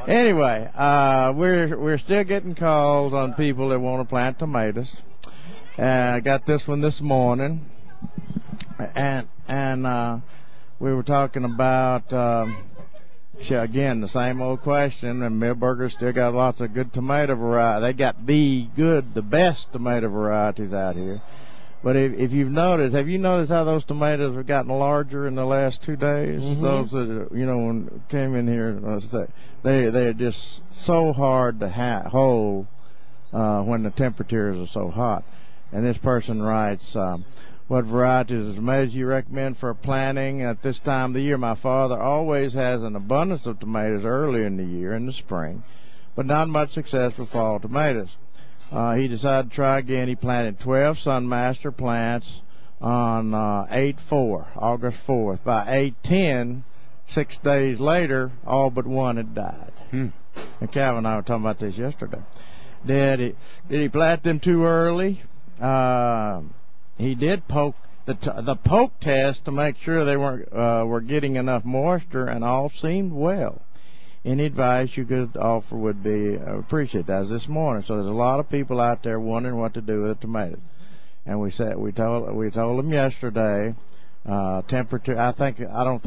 Anyway, we're still getting calls on people that want to plant tomatoes. I got this one this morning, and we were talking about again the same old question. And Milberger's still got lots of good tomato varieties. They got the best tomato varieties out here. But if you've noticed, have you noticed how those tomatoes have gotten larger in the last 2 days? Mm-hmm. Those that when came in here, they're just so hard to hold when the temperatures are so hot. And this person writes, what varieties of tomatoes you recommend for planting at this time of the year? My father always has an abundance of tomatoes early in the year, in the spring, but not much success with fall tomatoes. He decided to try again. He planted 12 Sunmaster plants on 8/4, August 4th. By 8/10, 6 days later, all but one had died. And Calvin and I were talking about this yesterday. Did he plant them too early? He did poke the poke test to make sure they were getting enough moisture, and all seemed well. Any advice you could offer would be appreciated, as this morning. So there's a lot of people out there wondering what to do with the tomatoes, and we told them yesterday. Temperature. I don't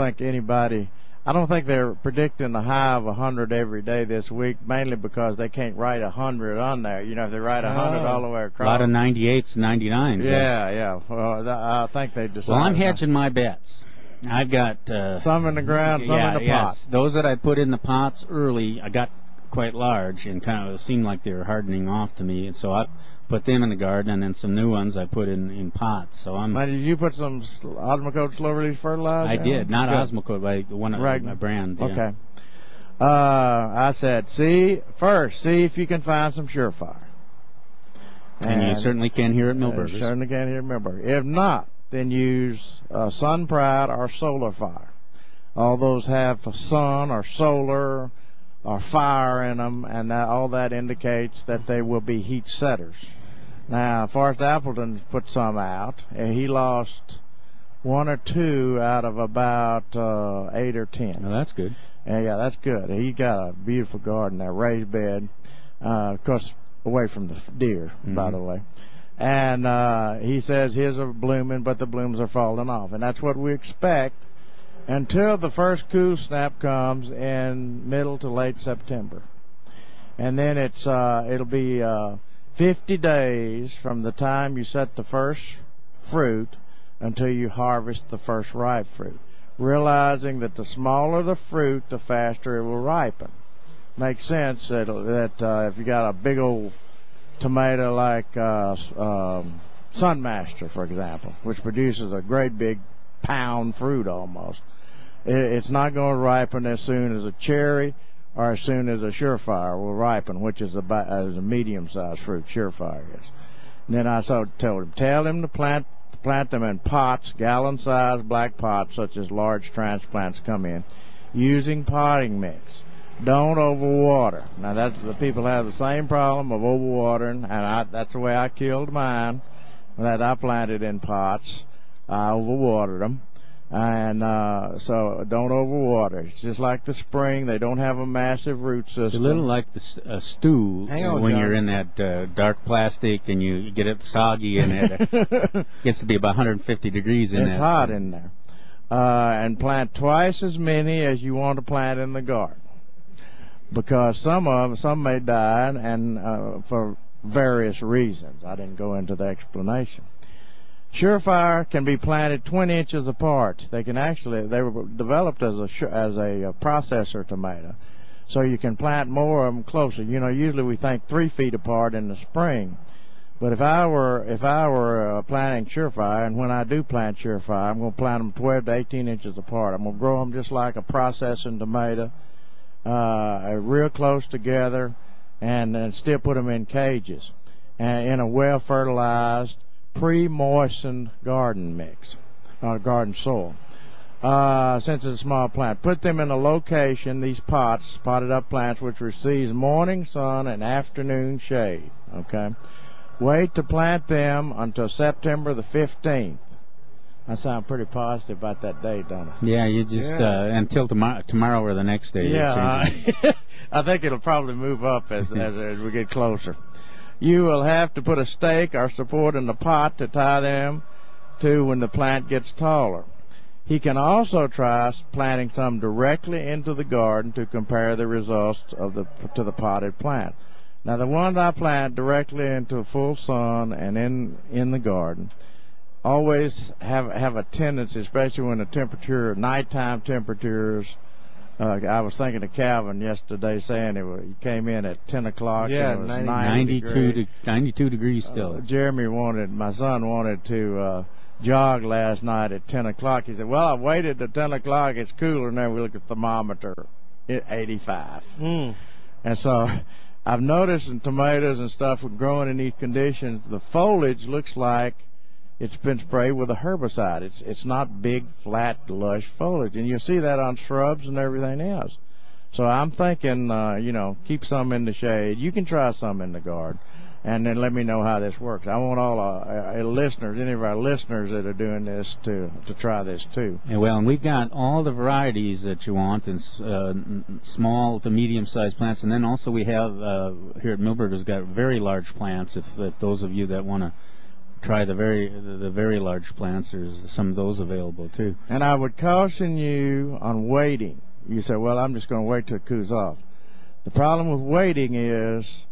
think they're predicting a high of 100 every day this week, mainly because they can't write 100 on there. If they write 100 all the way across. A lot of 98s, 99s. Yeah. Well, I think they decided. Well, I'm hedging my bets. I've got some in the ground, some in the pot. Yes. Those that I put in the pots early, I got quite large and kind of seemed like they were hardening off to me, and so I put them in the garden, and then some new ones I put in pots. So Now, did you put some Osmocote slow release fertilizer? I did, not Osmocote, but one of my brand. Yeah. Okay. I said, see if you can find some Surefire. And you certainly can here at Milberger's. Certainly can here at Milberger. If not, then use Sun Pride or Solar Fire. All those have sun or solar or fire in them, and all that indicates that they will be heat setters. Now, Forrest Appleton put some out, and he lost 1 or 2 out of about 8 or 10. Well, that's good. Yeah, that's good. He got a beautiful garden there, raised bed, of course, away from the deer, by the way. And he says his are blooming, but the blooms are falling off. And that's what we expect until the first cool snap comes in middle to late September. And then it'll be 50 days from the time you set the first fruit until you harvest the first ripe fruit, realizing that the smaller the fruit, the faster it will ripen. Makes sense that if you got a big old tomato like Sunmaster, for example, which produces a great big pound fruit almost, it's not going to ripen as soon as a cherry or as soon as a Surefire will ripen, which is a medium-sized fruit. Surefire is. And then I told him, tell him to plant them in pots, gallon-sized black pots, such as large transplants come in, using potting mix. Don't overwater. Now, the people have the same problem of overwatering, and that's the way I killed mine. That I planted in pots. I overwatered them, and so don't overwater. It's just like the spring; they don't have a massive root system. It's a little like a stew when you're in that dark plastic and you get it soggy, and it gets to be about 150 degrees in there. It's hot in there, and plant twice as many as you want to plant in the garden. Because some may die, and for various reasons. I didn't go into the explanation. Surefire can be planted 20 inches apart. They were developed as a processor tomato, so you can plant more of them closer. Usually we think 3 feet apart in the spring, but if I were planting Surefire, and when I do plant Surefire, I'm going to plant them 12 to 18 inches apart. I'm going to grow them just like a processing tomato. Real close together, and still put them in cages in a well-fertilized, pre-moistened garden mix, garden soil. Since it's a small plant, put them in a location, these pots, potted up plants, which receives morning sun and afternoon shade. Okay, wait to plant them until September the 15th. I sound pretty positive about that date, don't I? Yeah, you just until tomorrow or the next day. Yeah. I think it'll probably move up as we get closer. You will have to put a stake or support in the pot to tie them to when the plant gets taller. He can also try planting some directly into the garden to compare the results to the potted plant. Now, the ones I plant directly into full sun and in the garden always have a tendency, especially when the nighttime temperatures. I was thinking of Calvin yesterday saying he came in at 10 o'clock. Yeah, and it was 92 degrees still. My son wanted to jog last night at 10 o'clock. He said, well, I waited till 10 o'clock. It's cooler. And then we look at the thermometer at 85. And so I've noticed in tomatoes and stuff growing in these conditions, the foliage looks like it's been sprayed with a herbicide. It's not big, flat, lush foliage. And you'll see that on shrubs and everything else. So I'm thinking, keep some in the shade. You can try some in the garden. And then let me know how this works. I want all our listeners, any of our listeners that are doing this, to try this too. Yeah, well, and we've got all the varieties that you want, and small to medium-sized plants, and then also we have here at Milberger's got very large plants. If those of you that want to try the very large plants, there's some of those available too. And I would caution you on waiting. You say, well, I'm just going to wait till it cools off. The problem with waiting is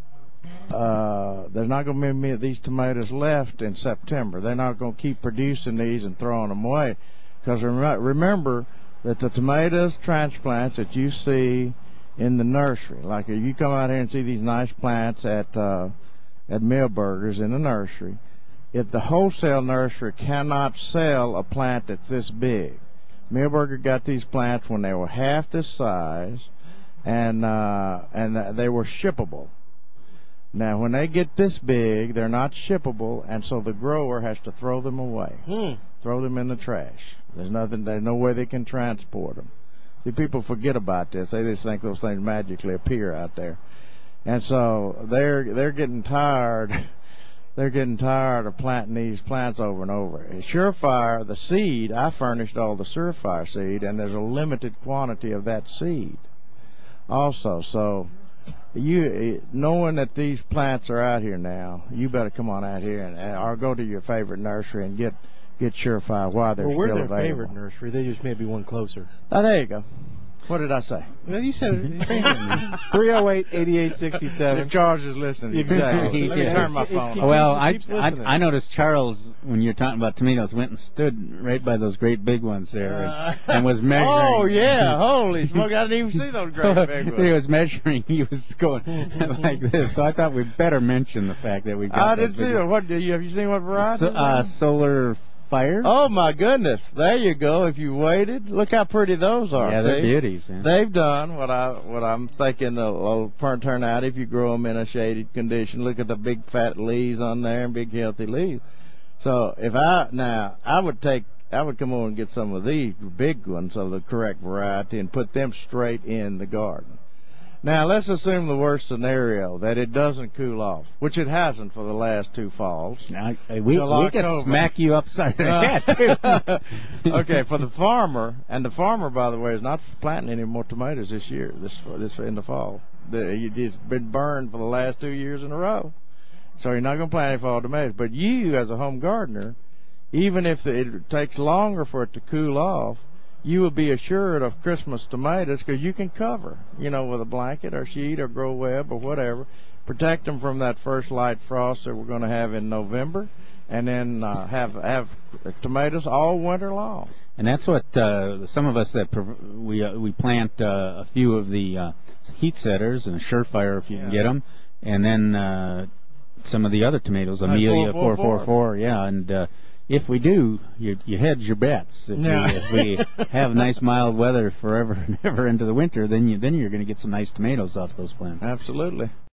there's not going to be many of these tomatoes left in September. They're not going to keep producing these and throwing them away. Because remember that the tomatoes transplants that you see in the nursery, like if you come out here and see these nice plants at Milberger's in the nursery, if the wholesale nursery cannot sell a plant that's this big. Milberger got these plants when they were half this size, and they were shippable. Now, when they get this big, they're not shippable, and so the grower has to throw them away, throw them in the trash. There's no way they can transport them. See, people forget about this. They just think those things magically appear out there, and so they're getting tired. They're getting tired of planting these plants over and over. Surefire, the seed, I furnished all the Surefire seed, and there's a limited quantity of that seed also. So you knowing that these plants are out here now, you better come on out here or go to your favorite nursery and get Surefire while they're still available. We're their favorite nursery. They just may be one closer. Oh, there you go. What did I say? Well, you said 308-8867. If Charles is listening. Exactly. Let me turn my phone off. Well, I noticed Charles, when you're talking about tomatoes, went and stood right by those great big ones there and was measuring. Oh, yeah. Holy smoke. I didn't even see those great big ones. He was measuring. He was going like this. So I thought we'd better mention the fact that we got I didn't see them. Have you seen what variety? Solar Fire. Oh, my goodness. There you go. If you waited, look how pretty those are. Yeah, they're beauties. Yeah. They've done what I'm thinking will turn out if you grow them in a shaded condition. Look at the big fat leaves on there and big healthy leaves. So I would come over and get some of these big ones of the correct variety and put them straight in the garden. Now, let's assume the worst scenario, that it doesn't cool off, which it hasn't for the last two falls. Now, we could smack you upside the head, too. Okay, for the farmer, and the farmer, by the way, is not planting any more tomatoes this year, this in the fall. He's been burned for the last 2 years in a row. So you're not going to plant any fall tomatoes. But you, as a home gardener, even if it takes longer for it to cool off, you will be assured of Christmas tomatoes because you can cover, with a blanket or sheet or grow web or whatever, protect them from that first light frost that we're going to have in November, and then have tomatoes all winter long. And that's what some of us that we plant a few of the heat setters and a Surefire if you can get them, and then some of the other tomatoes, Amelia 444, and. If we do, you hedge your bets. If we have nice mild weather forever and ever into the winter, then you're going to get some nice tomatoes off those plants. Absolutely.